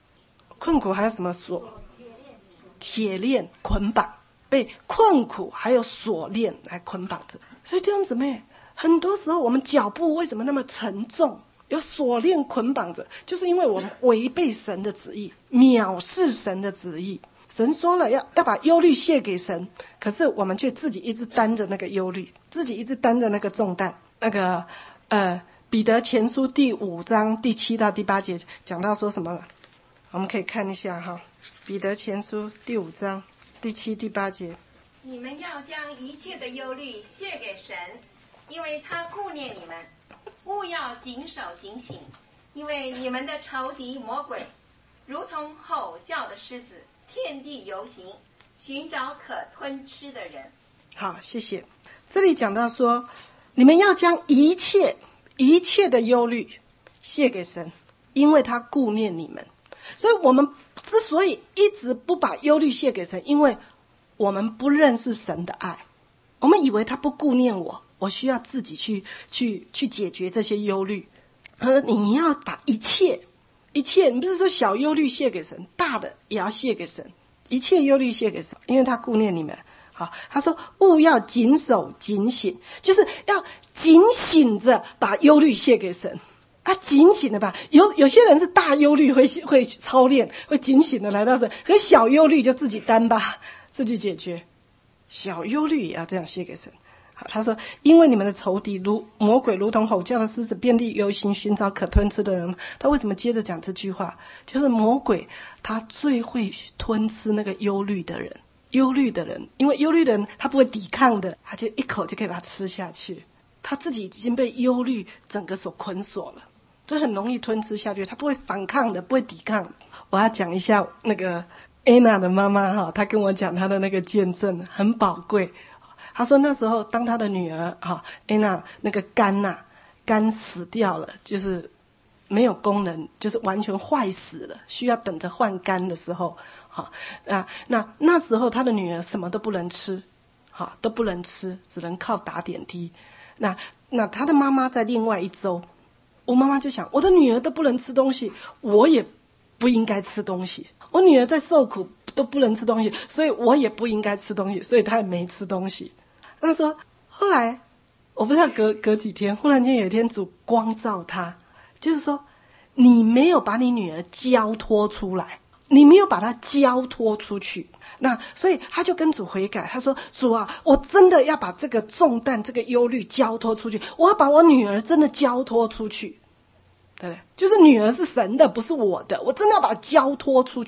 铁链捆绑，被困苦还有锁链来捆绑着。所以弟兄姊妹，很多时候我们脚步为什么那么沉重，有锁链捆绑着，就是因为我们违背神的旨意，藐视神的旨意。神说了要把忧虑卸给神，可是我们却自己一直担着那个忧虑，自己一直担着那个重担。那个彼得前书第5章第7到第8节讲到说什么了？我们可以看一下哈，彼得前书第5章第7、第8节。 你们要将一切的忧虑卸给神，因为他顾念你们。务要谨守警醒，因为你们的仇敌魔鬼如同吼叫的狮子，遍地游行，寻找可吞吃的人。 好，谢谢。这里讲到说，你们要将一切的忧虑卸给神，因为他顾念你们。所以我们之所以一直不把忧虑卸给神，因为我们不认识神的爱，我们以为他不顾念我需要自己去解决这些忧虑。你要把一切，你不是说小忧虑卸给神，大的也要卸给神，一切忧虑卸给神，因为他顾念你们。好，他说务要谨守警醒，就是要警醒着把忧虑卸给神。警醒的吧，有些人是大忧虑会操练，会警醒的来到神，可是小忧虑就自己担吧，自己解决。小忧虑也要这样卸给神。好，他说因为你们的仇敌魔鬼如同吼叫的狮子，遍地游行，寻找可吞吃的人。他为什么接着讲这句话？就是魔鬼他最会吞吃那个忧虑的人，因为忧虑的人他不会抵抗的，他就一口就可以把它吃下去，他自己已经被忧虑整个所捆锁了，所以很容易吞吃下去，他不会反抗的，不会抵抗。我要讲一下那个安娜的妈妈她跟我讲她的那个见证很宝贵。她说那时候当她的女儿安娜那个肝死掉了，就是没有功能，就是完全坏死了，需要等着换肝的时候，那时候她的女儿什么都不能吃，都不能吃，只能靠打点滴。那她的妈妈在另外一周，我妈妈就想，我的女儿都不能吃东西，我也不应该吃东西。我女儿在受苦都不能吃东西，所以我也不应该吃东西，所以她也没吃东西。她说后来我不知道隔几天，忽然间有一天主光照她，就是说你没有把你女儿交托出来，你没有把她交托出去。那所以他就跟主悔改，他说主啊，我真的要把这个重担这个忧虑交托出去，我要把我女儿真的交托出去，对不对？就是女儿是神的，不是我的，我真的要把它交托出去。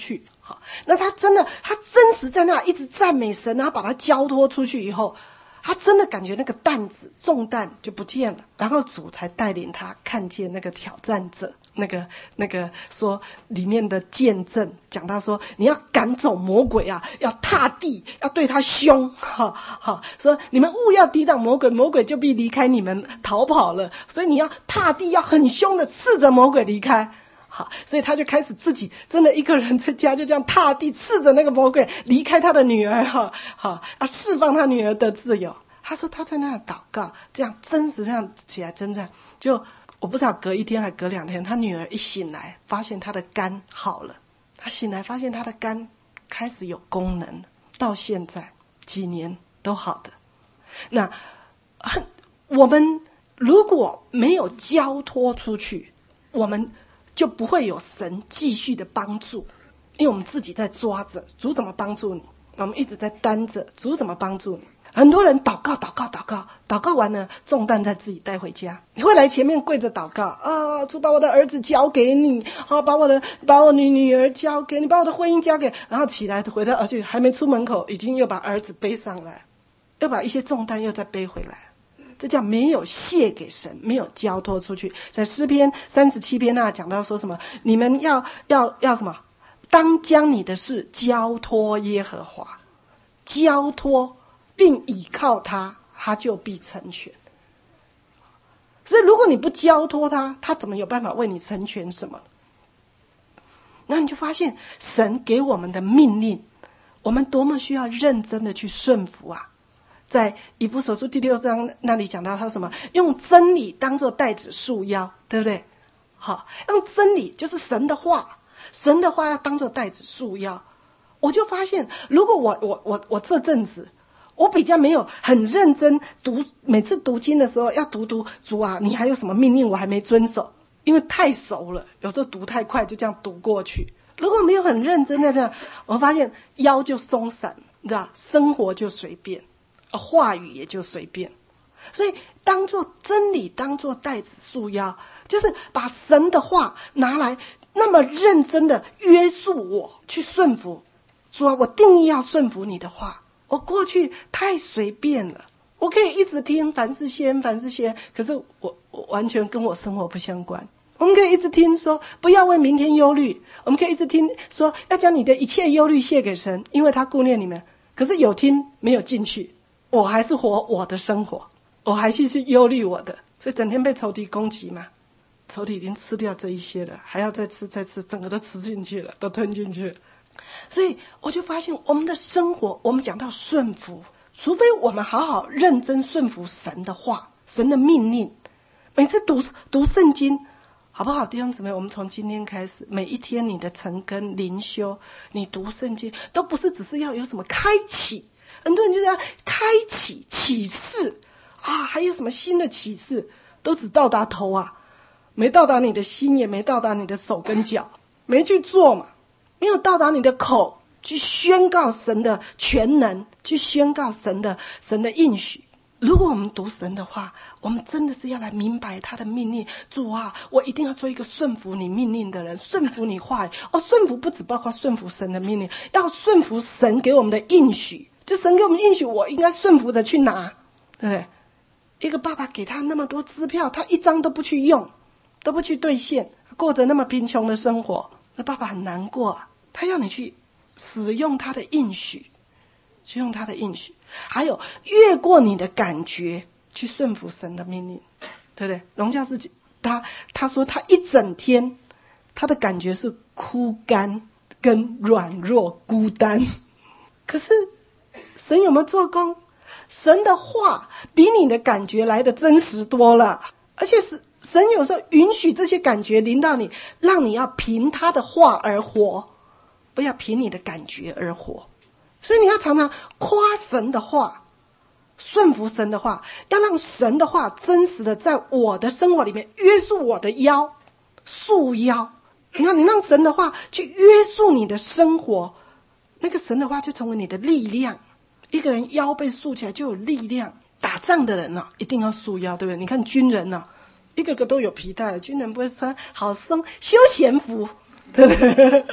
好，那他真真实在那一直赞美神，然后把他交托出去以后，他真的感觉那个担子重担就不见了，然后主才带领他看见那个挑战者，那个说里面的见证，讲到说你要赶走魔鬼啊，要踏地，要对他凶，说你们务要抵挡魔鬼，魔鬼就必离开你们逃跑了，所以你要踏地，要很凶的斥着魔鬼离开。好，所以他就开始自己真的一个人在家就这样踏地斥着那个魔鬼离开他的女儿，要释放他女儿的自由。他说他在那祷告，这样真实这样起来征战，就我不知道隔一天还隔2天，他女儿一醒来发现他的肝好了，他醒来发现他的肝开始有功能，到现在几年都好的。那我们如果没有交托出去，我们就不会有神继续的帮助，因为我们自己在抓着，主怎么帮助你？我们一直在担着，主怎么帮助你？很多人祷告完了，重担再自己带回家。你会来前面跪着祷告啊，主把我的儿子交给你啊，把我女儿交给你，把我的婚姻交给，然后起来回到去，还没出门口，已经又把儿子背上来，又把一些重担又再背回来。这叫没有卸给神，没有交托出去。在诗篇37篇那讲到说什么？你们要什么？当将你的事交托耶和华，交托并倚靠他，他就必成全。所以如果你不交托他，他怎么有办法为你成全什么？那你就发现神给我们的命令，我们多么需要认真的去顺服啊！在以弗所书第6章那里讲到他什么？用真理当作带子束腰，对不对？好，用真理就是神的话，神的话要当作带子束腰。我就发现，如果我这阵子我比较没有很认真读，每次读经的时候要读主啊，你还有什么命令我还没遵守？因为太熟了，有时候读太快就这样读过去。如果没有很认真的这样，我发现腰就松散，你知道，生活就随便。话语也就随便，所以当作真理，当作带子束腰，就是把神的话拿来那么认真的约束我去顺服。说我定义要顺服你的话，我过去太随便了，我可以一直听凡事先，可是我完全跟我生活不相关。我们可以一直听说不要为明天忧虑，我们可以一直听说要将你的一切忧虑卸给神，因为他顾念你们，可是有听没有进去，我还是活我的生活，我还是去忧虑我的，所以整天被仇敌攻击嘛。仇敌已经吃掉这一些了，还要再吃，整个都吃进去了，都吞进去了。所以我就发现我们的生活，我们讲到顺服，除非我们好好认真顺服神的话，神的命令。每次读圣经好不好？弟兄姊妹，我们从今天开始，每一天你的晨更灵修，你读圣经都不是只是要有什么开启，很多人就是要开启启示啊，还有什么新的启示，都只到达头啊，没到达你的心，也没到达你的手跟脚，没去做嘛，没有到达你的口去宣告神的全能，去宣告神的应许。如果我们读神的话，我们真的是要来明白他的命令。主啊，我一定要做一个顺服你命令的人，顺服你话语。顺服不只包括顺服神的命令，要顺服神给我们的应许。就神给我们应许，我应该顺服着去拿，对不对？一个爸爸给他那么多支票，他一张都不去用，都不去兑现，过着那么贫穷的生活，那爸爸很难过啊。他要你去使用他的应许，去用他的应许，还有越过你的感觉去顺服神的命令，对不对？荣教师他说他一整天他的感觉是枯干跟软弱孤单，可是神有没有做工？神的话比你的感觉来的真实多了，而且神有时候允许这些感觉临到你，让你要凭他的话而活，不要凭你的感觉而活。所以你要常常夸神的话，顺服神的话，要让神的话真实的在我的生活里面约束我的腰，束腰。你看，你让神的话去约束你的生活，那个神的话就成为你的力量。一个人腰被束起来就有力量。打仗的人一定要束腰，对不对？你看军人一个个都有皮带，军人不会穿好松休闲服，对不对？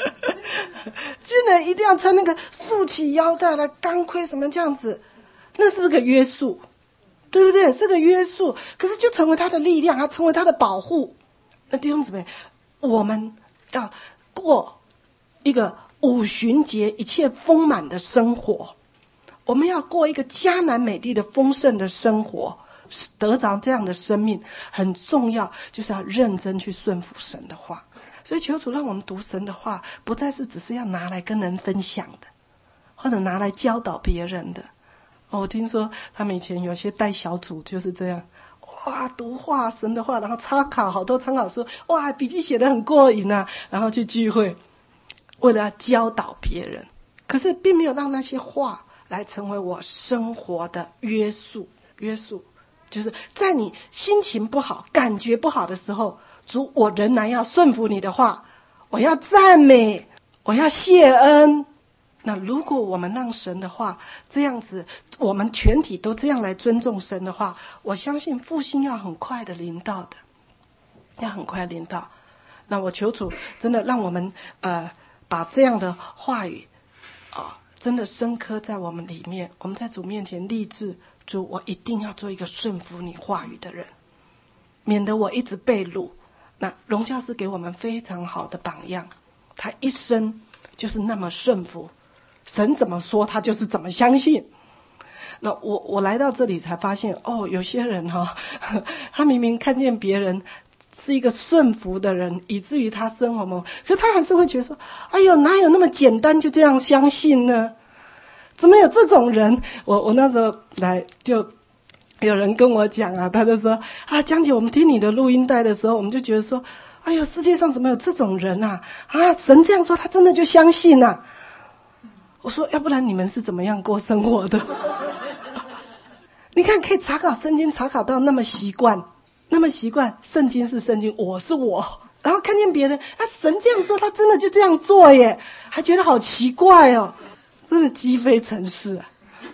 军人一定要穿那个束起腰带的钢盔什么这样子，那是不是个约束？对不对？是个约束，可是就成为他的力量，他成为他的保护。那弟兄姊妹，我们要过一个五旬节一切丰满的生活，我们要过一个迦南美地的丰盛的生活，得着这样的生命很重要，就是要认真去顺服神的话。所以求主让我们读神的话，不再是只是要拿来跟人分享的，或者拿来教导别人的。我听说他们以前有些带小组就是这样，哇，读话神的话，然后参考好多参考书，哇，笔记写得很过瘾啊，然后去聚会，为了要教导别人，可是并没有让那些话来成为我生活的约束。约束就是在你心情不好、感觉不好的时候，主，我仍然要顺服你的话，我要赞美，我要谢恩。那如果我们让神的话这样子，我们全体都这样来尊重神的话，我相信复兴要很快的临到的，要很快临到。那我求主真的让我们把这样的话语真的深刻在我们里面，我们在主面前立志，主，我一定要做一个顺服你话语的人，免得我一直被掳。那荣教师给我们非常好的榜样，他一生就是那么顺服，神怎么说他就是怎么相信。那我来到这里才发现，有些人他明明看见别人是一个顺服的人，以至于他生活蒙，可他还是会觉得说，哎呦，哪有那么简单就这样相信呢？怎么有这种人？我那时候来就有人跟我讲啊，他就说江姐，我们听你的录音带的时候，我们就觉得说，哎呦，世界上怎么有这种人啊？神这样说，他真的就相信啊？我说，要不然你们是怎么样过生活的？你看，可以查考圣经，查考到那么习惯，圣经是圣经，我是我。然后看见别人，神这样说，他真的就这样做耶，还觉得好奇怪哦，真的积非成是啊。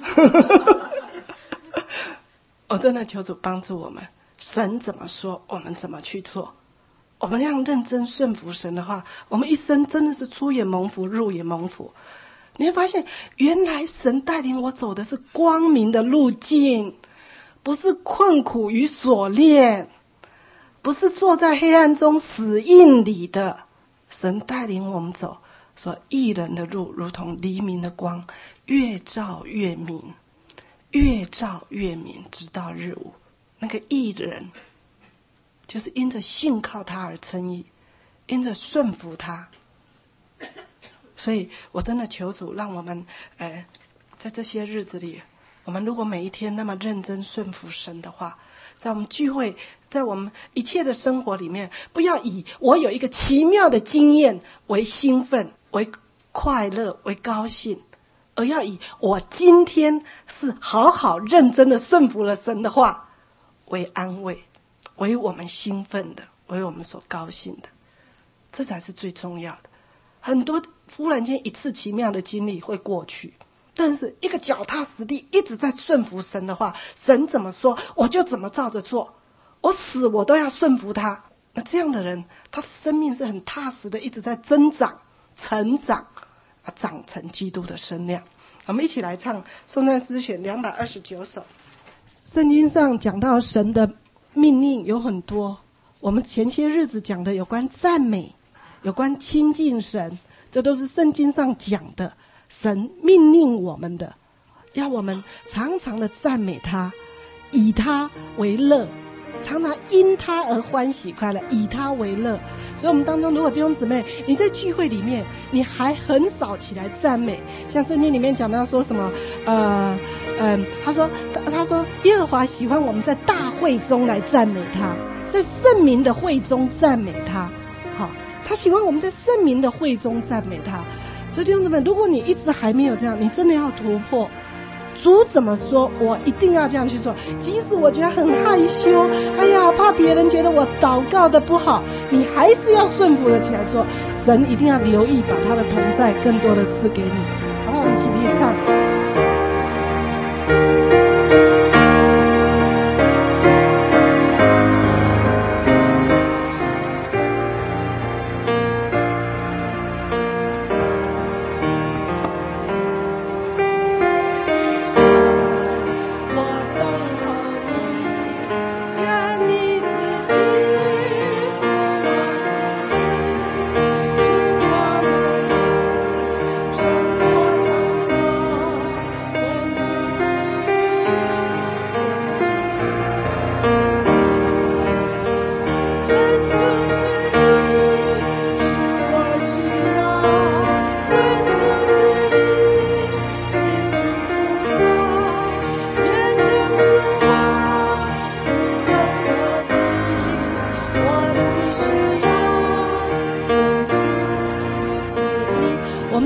我真的求主帮助我们，神怎么说，我们怎么去做。我们要认真顺服神的话，我们一生真的是出也蒙福，入也蒙福。你会发现，原来神带领我走的是光明的路径，不是困苦与锁链，不是坐在黑暗中死荫里的。神带领我们走，说义人的路如同黎明的光，越照越明，越照越明，直到日午。那个义人就是因着信靠他而称义，因着顺服他。所以我真的求主让我们在这些日子里，我们如果每一天那么认真顺服神的话，在我们聚会，在我们一切的生活里面，不要以我有一个奇妙的经验为兴奋，为快乐，为高兴，而要以我今天是好好认真的顺服了神的话为安慰，为我们兴奋的，为我们所高兴的。这才是最重要的。很多忽然间一次奇妙的经历会过去，但是一个脚踏实地一直在顺服神的话，神怎么说我就怎么照着做，我死我都要顺服他。那这样的人，他的生命是很踏实的，一直在增长成长长成基督的身量。我们一起来唱颂赞诗选229首。圣经上讲到神的命令有很多，我们前些日子讲的有关赞美，有关亲近神，这都是圣经上讲的，神命令我们的，要我们常常的赞美他，以他为乐，常常因他而欢喜快乐，以他为乐。所以我们当中，如果弟兄姊妹你在聚会里面你还很少起来赞美，像圣经里面讲到说什么他说耶和华喜欢我们在大会中来赞美他，在圣民的会中赞美他。好，他喜欢我们在圣民的会中赞美他。所以弟兄姊妹，如果你一直还没有这样，你真的要突破。主怎么说，我一定要这样去做，即使我觉得很害羞，哎呀，怕别人觉得我祷告的不好，你还是要顺服的起来做。神一定要留意，把他的同在更多的赐给你。好不好？我们起立唱。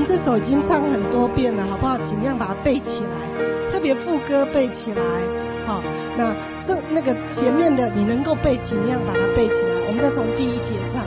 这首已经唱很多遍了，好不好？尽量把它背起来，特别副歌背起来。好，那那个前面的你能够背，尽量把它背起来。我们再从第一节唱。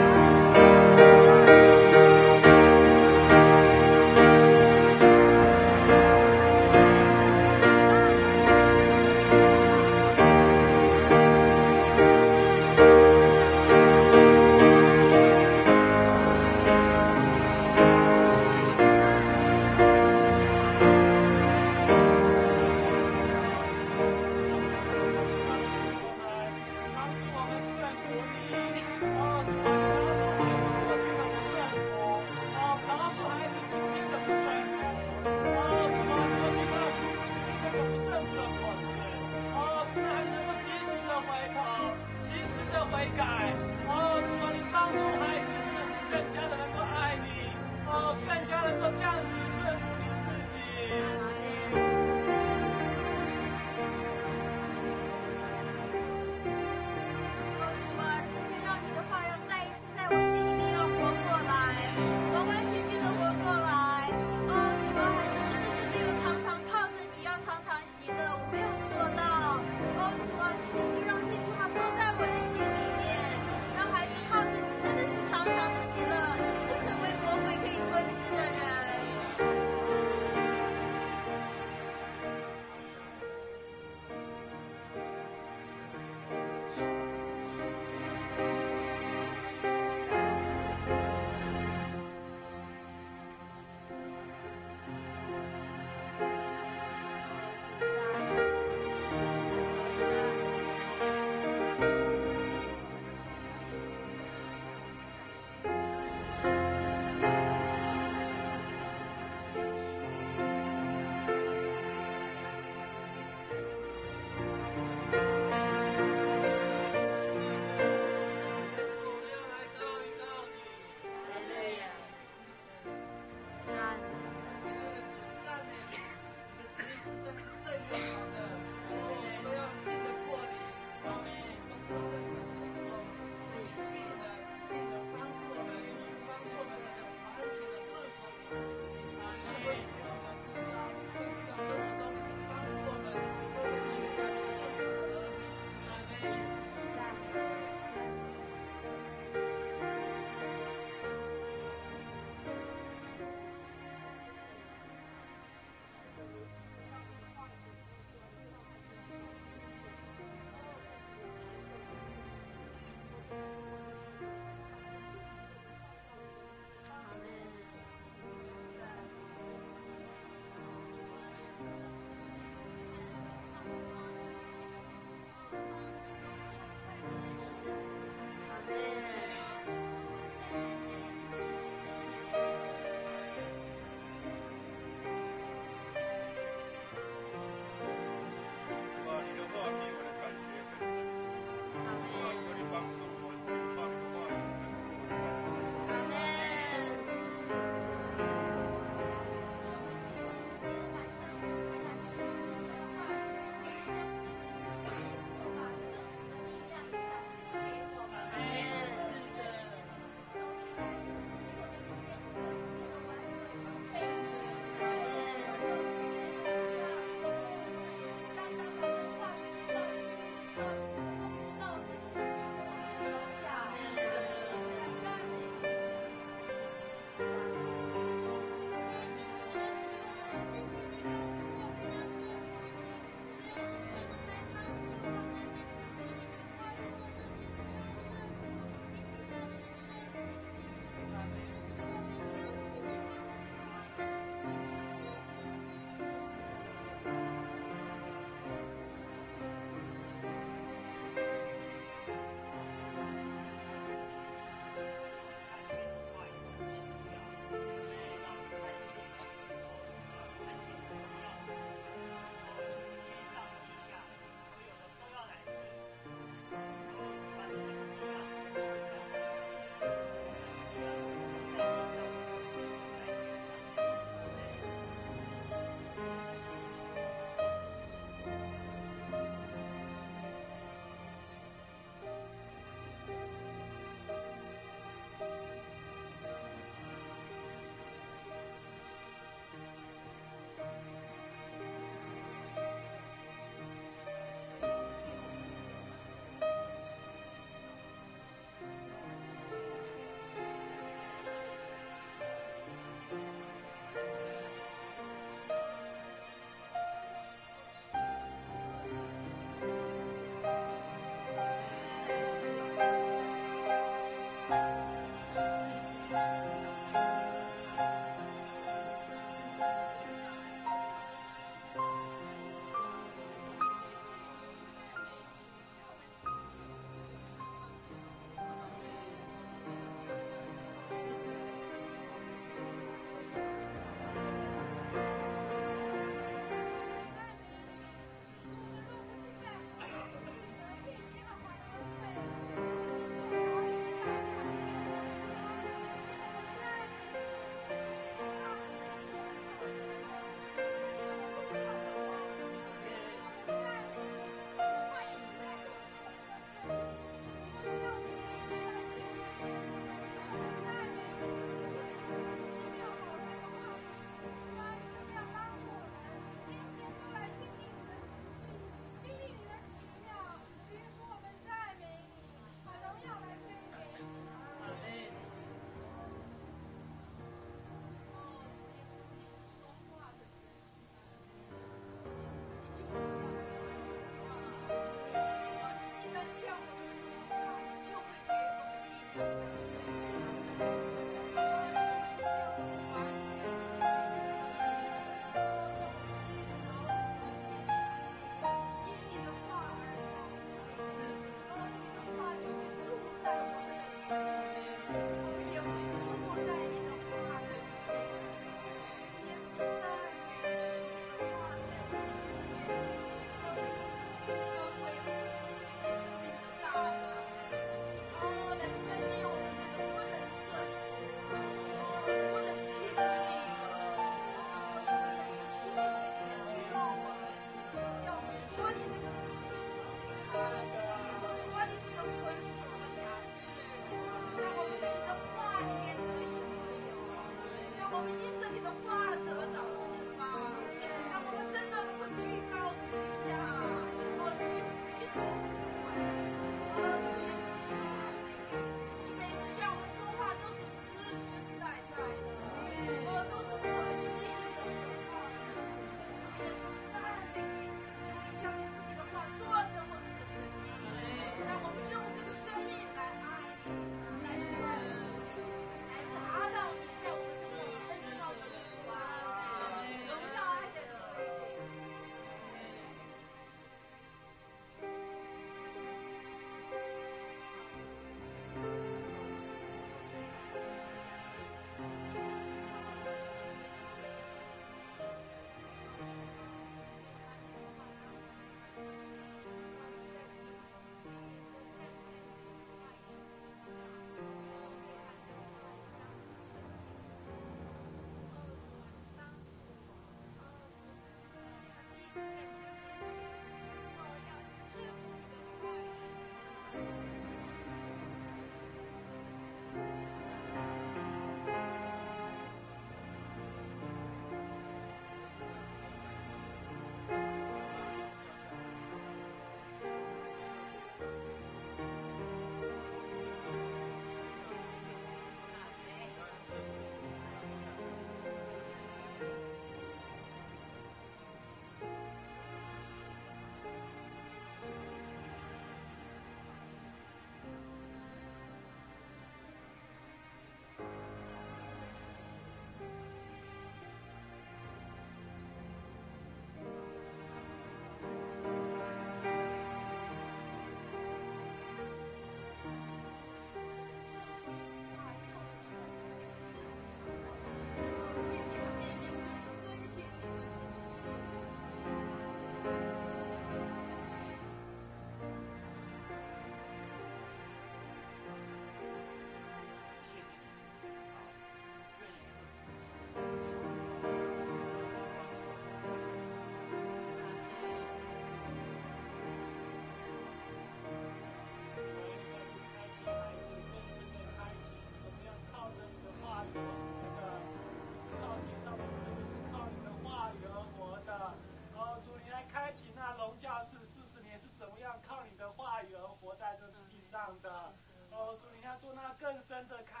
关着看。